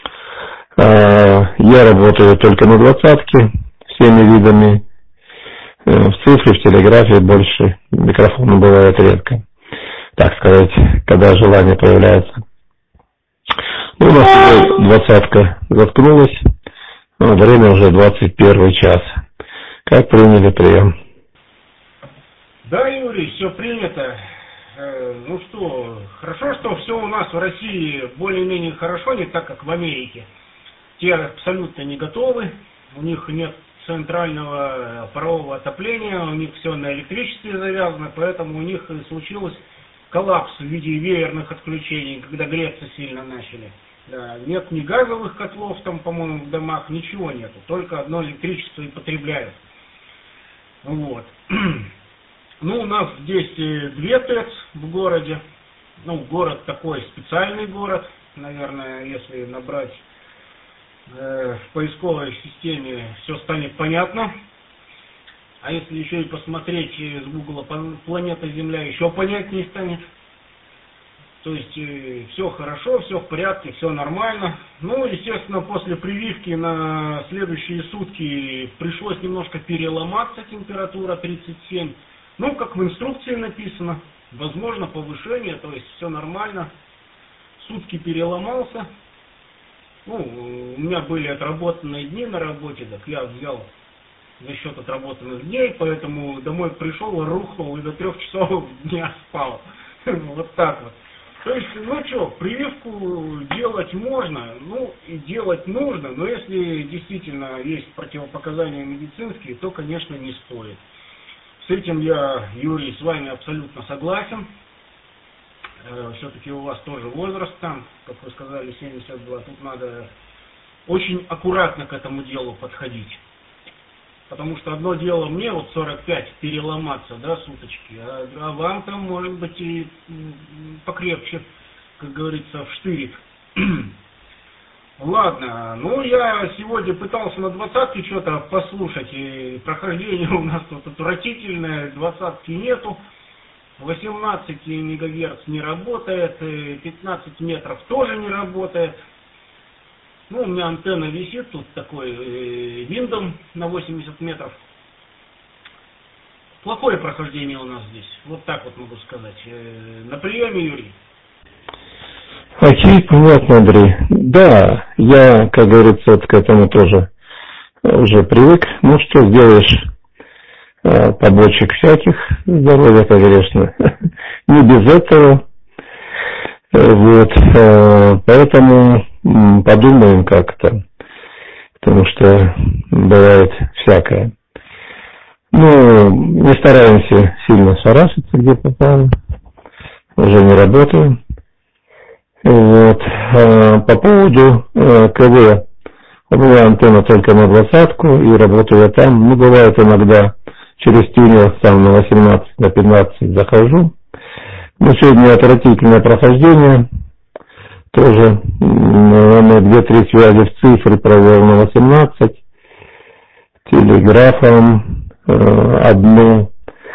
Я работаю только на 20-ке, всеми видами, в цифре, в телеграфе больше, микрофона бывает редко, так сказать, когда желание появляется. Ну, у нас уже 20-ка заткнулась. Время уже 21 час. Как приняли прием? Да, Юрий, все принято. Ну что, хорошо, что все у нас в России более-менее хорошо, не так, как в Америке. Те абсолютно не готовы, у них нет центрального парового отопления, у них все на электричестве завязано, поэтому у них случилось коллапс в виде веерных отключений, когда греться сильно начали. Да, нет ни газовых котлов там, по-моему, в домах, ничего нету. Только одно электричество и потребляют. Вот. Ну, у нас здесь 2 ТЭЦ в городе. Ну, город такой, специальный город. Наверное, если набрать в поисковой системе, все станет понятно. А если еще и посмотреть с Гугла планета Земля, еще понятнее станет. То есть все хорошо, все в порядке, все нормально. Ну, естественно, после прививки на следующие сутки пришлось немножко переломаться, температура 37. Ну, как в инструкции написано, возможно повышение, то есть все нормально. Сутки переломался. Ну, у меня были отработанные дни на работе, так я взял за счет отработанных дней, поэтому домой пришел, рухнул и до 3 часов дня спал. Вот так вот. То есть, ну что, прививку делать можно, ну и делать нужно, но если действительно есть противопоказания медицинские, то, конечно, не стоит. С этим я, Юрий, с вами абсолютно согласен. Все-таки у вас тоже возраст там, как вы сказали, 72. Тут надо очень аккуратно к этому делу подходить. Потому что одно дело мне, вот 45, переломаться, да, суточки, а вам там, может быть, и покрепче, как говорится, вштырит. Ладно, ну я сегодня пытался на 20-ке что-то послушать, и прохождение у нас тут отвратительное, 20-ки нету, 18 мегагерц не работает, 15 метров тоже не работает. Ну, у меня антенна висит, тут такой виндом на 80 метров. Плохое прохождение у нас здесь, вот так вот могу сказать. На приеме, Юрий. Окей, понятно, Андрей. Да, я, как говорится, вот к этому тоже уже привык. Ну, что сделаешь, побочек всяких, здоровья, конечно, не без этого. Вот, поэтому подумаем как-то, потому что бывает всякое. Ну, не стараемся сильно шарашиться, где попало, уже не работаем. Вот, по поводу КВ, у меня антенна только на 20-ку, и работаю я там, ну, бывает иногда через тюнинг сам на 18, на 15 захожу. Ну, сегодня отвратительное прохождение, тоже, наверное, 2-3 связи в цифре провел на 18, телеграфом одну,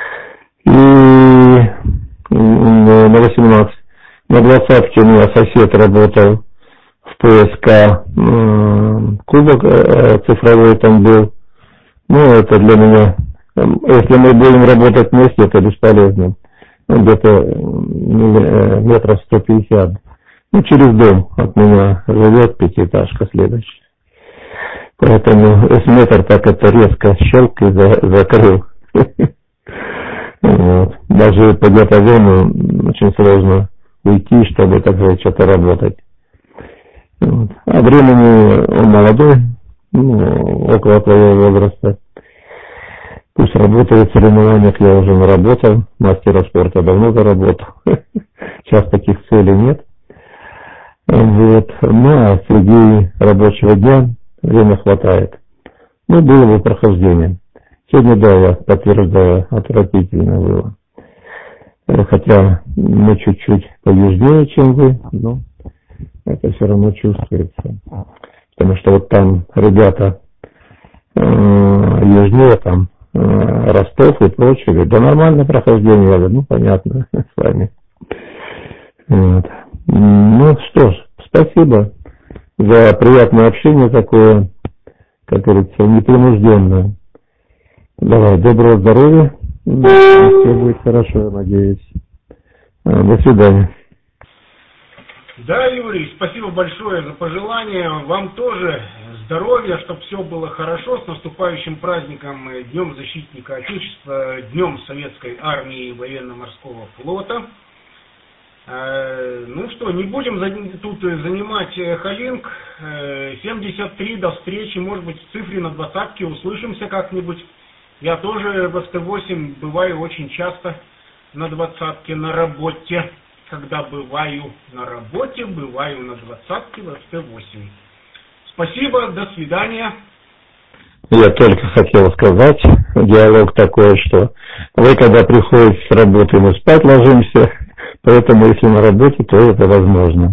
и на 18. На 20-ке у меня сосед работал в ПСК, кубок цифровой там был. Ну, это для меня, если мы будем работать вместе, это бесполезно. Где-то метров 150. Ну, через дом от меня живет пятиэтажка следующая. Поэтому S-метр так это резко щелк и закрыл. Даже по диапазону очень сложно уйти, чтобы, так сказать, что-то работать. А времени он молодой, ну, около твоего возраста. Пусть работает в соревнованиях, я уже наработал, мастера спорта давно заработал. Сейчас таких целей нет. Вот. Ну, а среди рабочего дня время хватает. Ну, было бы прохождение. Сегодня, да, я подтверждаю, отвратительно было. Хотя мы чуть-чуть поюжнее, чем вы, но это все равно чувствуется. Потому что вот там ребята южнее, там Ростов и прочее, говорят, да нормальное прохождение. Я говорю, ну понятно, с вами. Вот. Ну что ж, спасибо за приятное общение такое, как говорится, непринужденное. Давай, доброго здоровья. Все будет хорошо, я надеюсь. До свидания. Да, Юрий, спасибо большое за пожелания. Вам тоже здоровья, чтобы все было хорошо. С наступающим праздником, Днем Защитника Отечества, Днем Советской Армии и Военно-Морского Флота. Ну что, не будем тут занимать Халинг. 73, до встречи, может быть, в цифре на 20-ке услышимся как-нибудь. Я тоже в СТ-8 бываю очень часто на 20-ке на работе. Когда бываю на работе, бываю на 20-ке в СТ-8. Спасибо, до свидания. Я только хотел сказать, диалог такой, что вы, когда приходите с работы, мы спать ложимся, поэтому если на работе, то это возможно.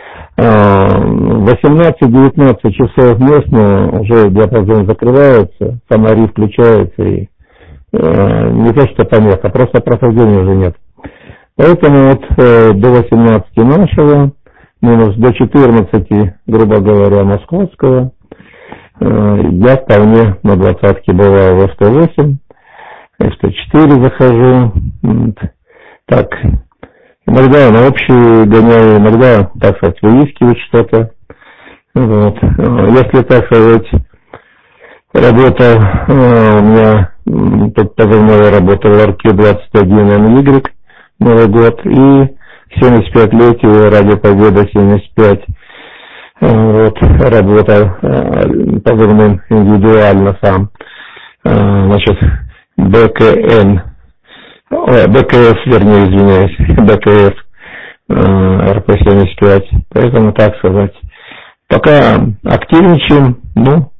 18-19 часов местно уже диапазон закрывается, фонари включаются, и не то что помеха, просто прохождения уже нет. Поэтому вот до 18 нашего, минус до 14, грубо говоря, московского, я вполне на 20-ке бываю в ФТ-8, ФТ-4 захожу. Так, иногда на общую гоняю, иногда, так сказать, выискивать что-то. Вот. Если, так сказать, работа, у меня тут позывной работал RQ-21MY, Новый год, и 75-летие Радио Победа 75, вот, работал позывным индивидуально сам, значит, БКФ, вернее, извиняюсь, БКФ, РП-75, поэтому, так сказать, пока активничаем, ну,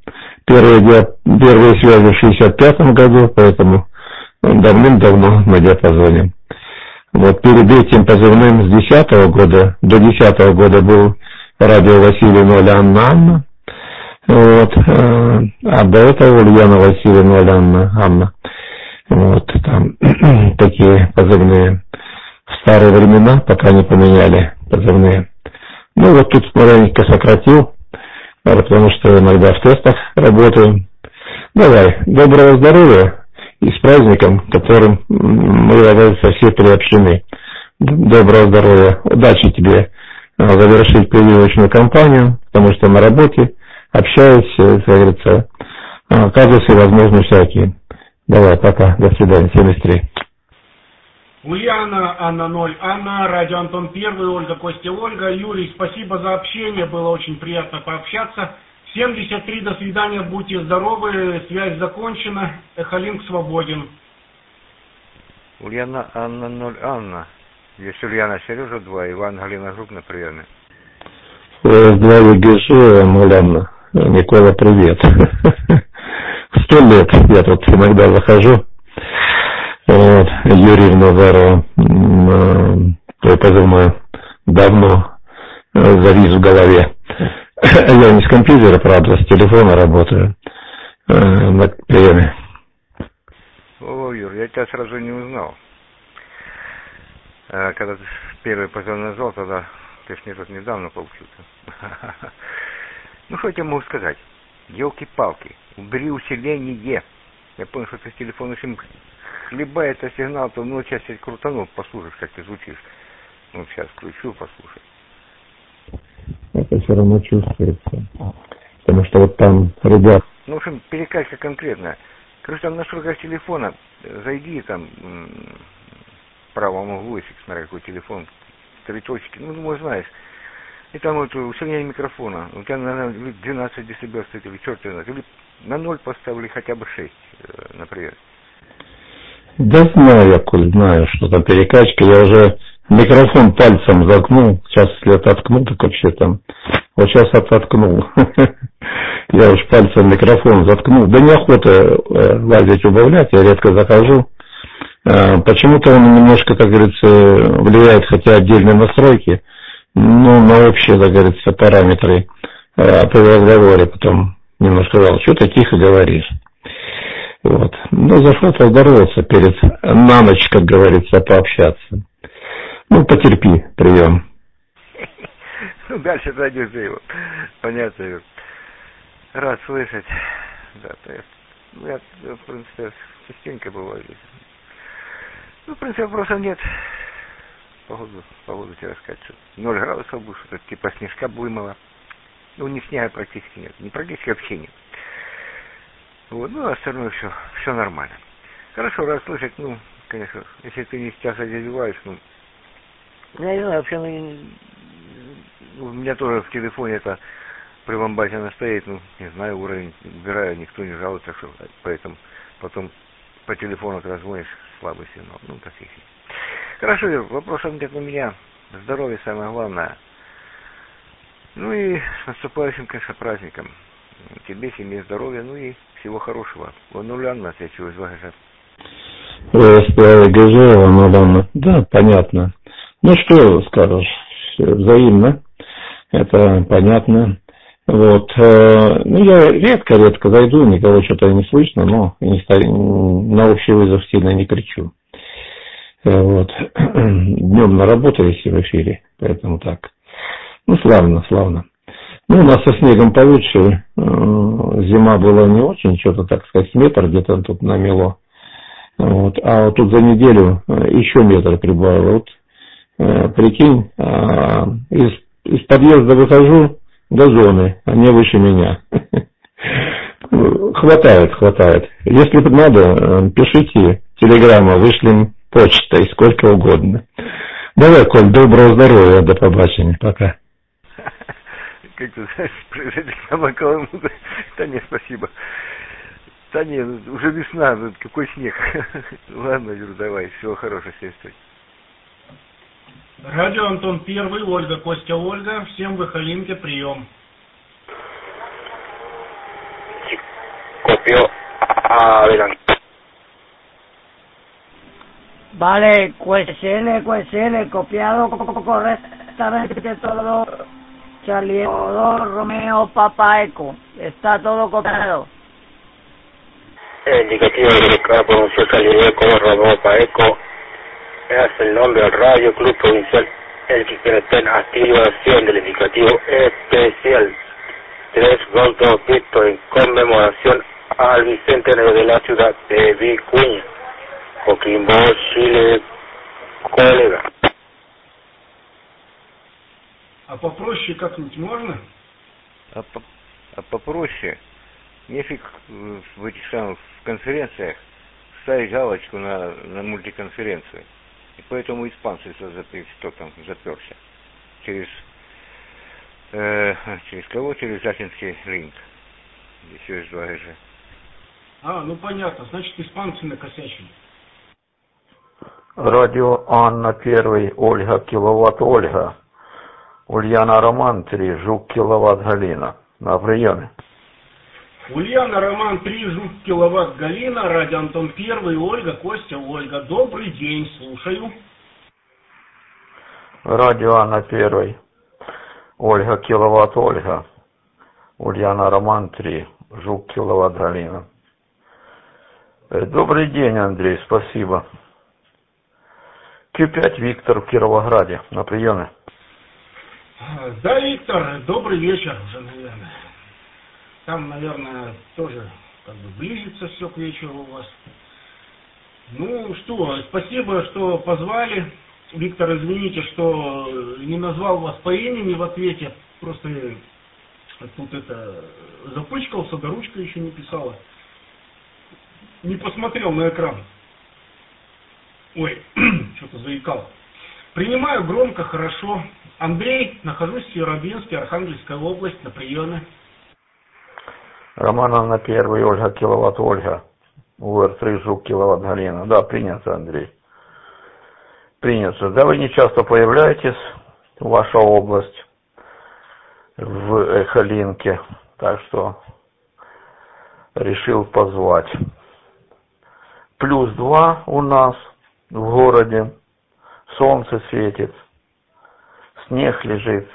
первые связи в 65-м году, поэтому давным-давно на диапазоне. Вот перед этим позывным с 10-го года, до 10-го года был радио Василий 0 Анна, вот, а до этого Ульяна Василий 0 Анна. Вот, там такие позывные. В старые времена, пока не поменяли позывные. Ну вот тут маленько сократил, потому что иногда в тестах работаю. Давай, доброго здоровья и с праздником, которым мы, оказывается, все приобщены. Доброго здоровья, удачи тебе завершить прививочную кампанию, потому что на работе общаюсь, как говорится, казусы возможны всякие. Давай, пока, до свидания, 73. Ульяна, Анна 0, Анна, радио Антон 1, Ольга, Костя, Ольга. Юрий, спасибо за общение, было очень приятно пообщаться. 73, до свидания, будьте здоровы, связь закончена, Эхолинк свободен. Ульяна, Анна 0, Анна. Здесь Ульяна, Сережа 2, Иван, Галина Жук, например. ОС-2 ЕГЖ, Ульяна, Никола, привет. 100 лет я тут иногда захожу. Вот, Юрий Назаров, твой позывной давно завис в голове. Я не с компьютера, правда, с телефона работаю на приеме. О, Юр, я тебя сразу не узнал. Когда ты первый позывной назвал, тогда ты ж не тут недавно получился. Ну, что я тебе могу сказать? Елки-палки, убери усиление. Я понял, что ты с телефона еще хлебает сигнал, то ну сейчас я крутанул, послушаешь, как ты звучишь. Ну, сейчас включу, послушай. Это все равно чувствуется. Потому что вот там ребят. Ну, в общем, перекачка конкретная. Короче, там на настройках телефона, зайди там в правом углу, если смотря какой телефон, 3 точки, ну, думаю, знаешь. И там вот усиление микрофона. У тебя, наверное, 12 дБ стоит, или черт знает. Или на 0 поставили хотя бы 6, например. Да знаю я, коль знаю, что там перекачка. Я уже микрофон пальцем заткнул. Сейчас, если ототкнул, так вообще там... Вот сейчас ототкнул. Я уж пальцем микрофон заткнул. Да неохота лазить, убавлять. Я редко захожу. Почему-то он немножко, как говорится, влияет, хотя отдельные настройки. Ну, на общие, как говорится, параметры. А при разговоре потом немножко сказал, что ты тихо говоришь. Вот. Ну, зашел поздороваться перед на ночь, как говорится, пообщаться. Ну, потерпи, прием. Ну, дальше дойдешь до его. Понятно, Юр. Рад слышать. Да, я, в принципе, частенько бываю здесь. Ну, в принципе, вопросов нет. Погоду тебе рассказать, что 0 градусов будет, что-то типа снежка вымыло. Ну, не снега практически нет. Не практически, вообще нет. Вот, ну, остальное все нормально. Хорошо, рад слышать, ну, конечно, если ты не сейчас одеваешь, ну, я не знаю, вообще, у меня тоже в телефоне это прибамбасина стоит, ну, не знаю, уровень убираю, никто не жалуется, что, поэтому потом по телефону ты разгонишь слабый сигнал, ну, таких. Хорошо, Юр, вопросов нет у меня, здоровье самое главное. Ну и с наступающим, конечно, праздником. Тебе, семье, здоровья, ну и всего хорошего. Ванулянна, отвечу из ВГЖ. ВГЖ, Ванулянна. Да, понятно. Ну что скажешь, взаимно. Это понятно. Вот. Ну, я редко зайду, никого что-то не слышно, но на общий вызов сильно не кричу. Вот. Днем наработались в эфире, поэтому так. Ну, славно, славно. Ну, у нас со снегом получше. Зима была не очень, что-то, так сказать, метр где-то тут намело. Вот. А вот тут за неделю еще метр прибавило. Вот, прикинь, из подъезда выхожу, газоны, они выше меня. Хватает. Если надо, пишите телеграмму, вышлем почтой, сколько угодно. Давай, Коль, доброго здоровья, до побачення, пока. Как ты знаешь, производитель табаковой музыки. Да нет, спасибо. Да нет, уже весна, какой снег. Ладно, Юр, давай, всего хорошего, сестры. Радио Антон Первый, Ольга, Костя, Ольга. Всем в Ихалинке прием. Copio adelante. Vale, QSL, copiado correctamente todo. Charlie, Romeo, Papa Eco. Está todo copiado. El indicativo de cada promoción Charlie como Romeo Papa Eco es el nombre del Radio Club Provincial, el que quiere tener activación del indicativo especial 3 Goldo Víctor en conmemoración al bicentenario de la ciudad de Vicuña, Coquimbo, Chile, colega. А попроще как-нибудь можно? А попроще нефиг в этих самых конференциях ставить галочку на мультиконференцию. И поэтому испанцы кто там заперся. Через кого? Через Афинский линк. Еще есть 2G. Ну понятно, значит испанцы накосячили. Радио Анна Первый, Ольга, киловатт Ольга. Ульяна Роман 3, Жук, киловатт Галина. На приеме. Ульяна Роман 3, Жук, киловатт Галина. Радио Антон Первый, Ольга, Костя, Ольга. Добрый день, слушаю. Радио Анна Первый, Ольга, киловатт Ольга. Ульяна Роман 3, Жук, киловатт Галина. Добрый день, Андрей, спасибо. Q5 Виктор в Кировограде, на приеме. Да, Виктор, добрый вечер уже, наверное. Там, наверное, тоже как бы близится все к вечеру у вас. Ну что, спасибо, что позвали. Виктор, извините, что не назвал вас по имени в ответе. Просто тут запычкался, да ручка еще не писала. Не посмотрел на экран. Ой, что-то заикал. Принимаю громко, хорошо. Андрей, нахожусь в Северодвинске, Архангельская область, на приеме. Романовна Первый, Ольга, киловатт Ольга. УР-3, Жук, киловатт Галина. Да, принято, Андрей. Принято. Да, вы не часто появляетесь, ваша область, в Эхолинке. Так что решил позвать. +2 у нас в городе. Солнце светит. Снег лежит.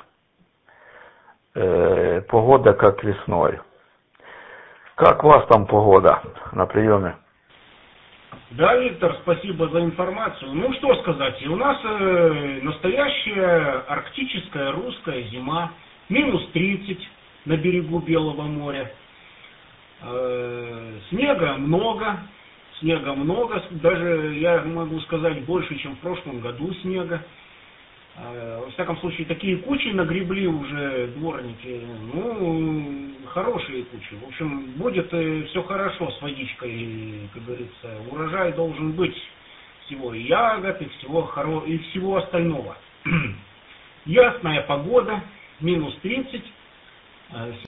Погода как весной. Как у вас там погода на приеме? Да, Виктор, спасибо за информацию. Ну, что сказать, у нас настоящая арктическая русская зима. -30 на берегу Белого моря. Снега много. Даже, я могу сказать, больше, чем в прошлом году снега. Во всяком случае, такие кучи нагребли уже дворники. Ну, хорошие кучи. В общем, будет все хорошо с водичкой, как говорится. Урожай должен быть всего и ягод, и всего остального. Ясная погода, -30.